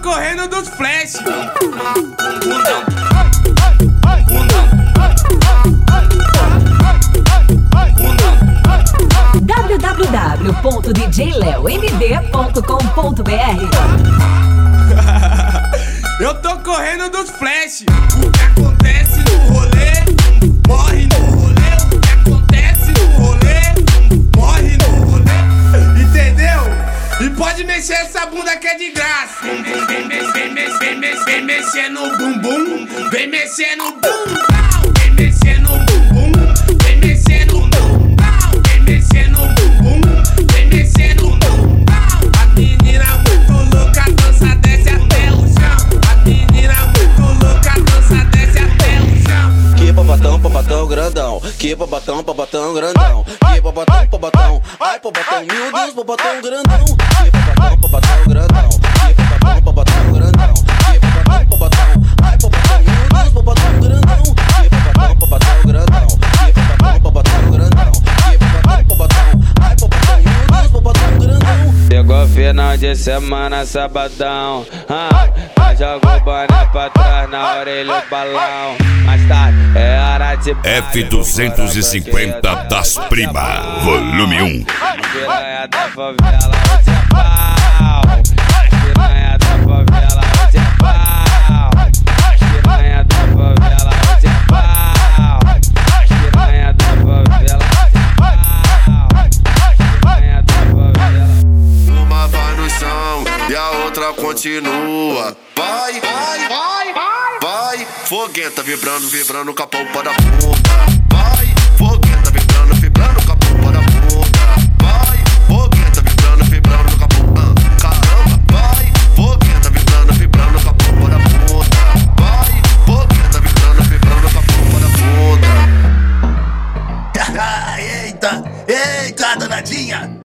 correndo dos flash. www.djleomd.com.br. Eu tô correndo dos flash. O que acontece no rolê, morre no rolê. O que acontece no rolê, morre no rolê. Entendeu? E pode mexer essa bunda que é de graça. Vem mexer no bumbum. Vem mexer no bumbum. Vem mexer no bumbum. Vem mexer no bumbum. Vem mexer no bumbum. Vem mexer no bumbum. A menina muito louca, dança, desce até o chão. A menina muito louca, dança, desce até o chão. Que papatão grandão. Que papatão grandão. Que papatão. Ai, papatão, meu Deus, papatão grandão. Que papatão grandão. Que papatão grandão. Que papatão. Ai, papatão, meu Deus, papatão grandão. Que papatão grandão. Que papatão grandão. Que papatão. Ai, papatão, meu Deus, papatão grandão. Chegou final de semana, sabadão. Joga o boné pra trás, na orelha o balão. Mais tarde é hora de F250 das Prima, volume 1. Piranha da favela, hoje é pau. Piranha da favela, hoje é pau. Piranha da favela, hoje é pau. Piranha da favela, hoje é pau. Piranha da favela. Uma vai no chão e a outra continua. Vai, foguenta vibrando com a polpa da bunda. Vai, foguenta vibrando com a polpa da bunda. Vai, foguenta vibrando com a polpa. Caramba, vai, foguenta vibrando com a polpa da bunda. Vai, foguenta vibrando com a polpa da bunda. Eita, danadinha!